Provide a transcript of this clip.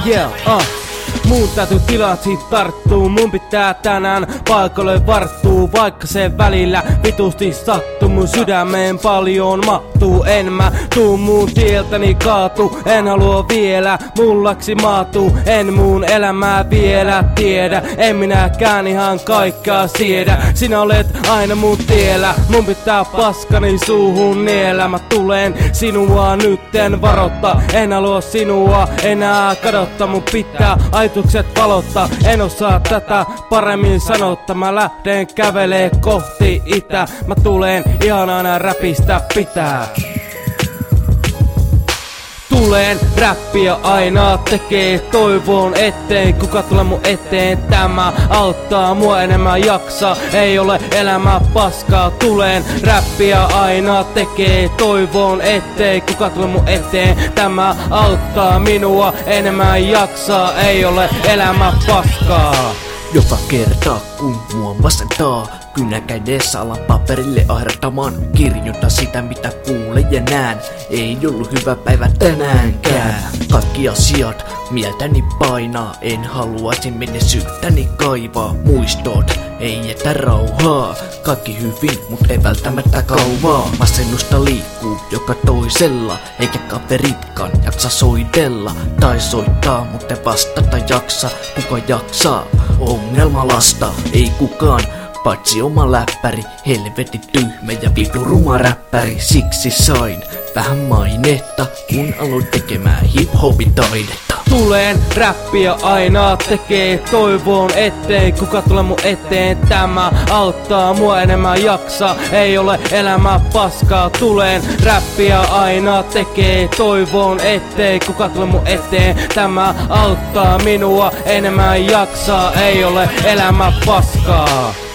Mun täytyy tilansi tarttuu, mun pitää tänään paikalle varttuu. Vaikka se välillä vitusti sattuu, mun sydämeen paljon mahtuu. En mä tuu mun tieltäni kaatu, en halua vielä mullaksi maatuu. En mun elämää vielä tiedä, en minäkään ihan kaikkea siedä. Sinä olet aina mun tiellä, mun pitää paskani suuhun niellä. Mä tulen sinua nytten varoittaa, en halua sinua enää kadottaa. Mun pitää ajatukset valottaa, en osaa tätä paremmin sanottaa. Mä lähden kävelee kohti itä, mä tulen ihan aina räpistä pitää. Tulen räppiä aina tekee, toivon ettei kuka tule mun eteen. Tämä auttaa mua enemmän jaksaa, ei ole elämä paskaa. Tulen räppiä aina tekee, toivon ettei kuka tule mun eteen. Tämä auttaa minua enemmän jaksaa, ei ole elämä paskaa. Joka kerta kun mua masentaa, kynä kädessä alan paperille aiheuttamaan. Kirjoitan sitä mitä kuulen ja näen, ei ollut hyvä päivä tänäänkään. Kaikki asiat mieltäni painaa, en haluaisi menneisyyttäni kaivaa. Muistot ei jätä rauhaa, kaikki hyvin mut ei välttämättä kauaa. Masennusta liikkuu joka toisella, eikä kaveritkaan jaksa soitella. Tai soittaa mut ei vastata jaksa, kuka jaksaa ongelmalasta? Ei kukaan, paitsi oma läppäri, helvetin tyhmä ja vittu ruma räppäri. Siksi sain vähän mainetta, kun aloin tekemään hip-hopitaidetta. Tulen räppiä aina tekee, toivon ettei kuka tule mun eteen. Tämä auttaa mua enemmän jaksaa, ei ole elämä paskaa. Tulen räppiä aina tekee, toivon ettei kuka tule mun eteen. Tämä auttaa minua enemmän jaksaa, ei ole elämä paskaa.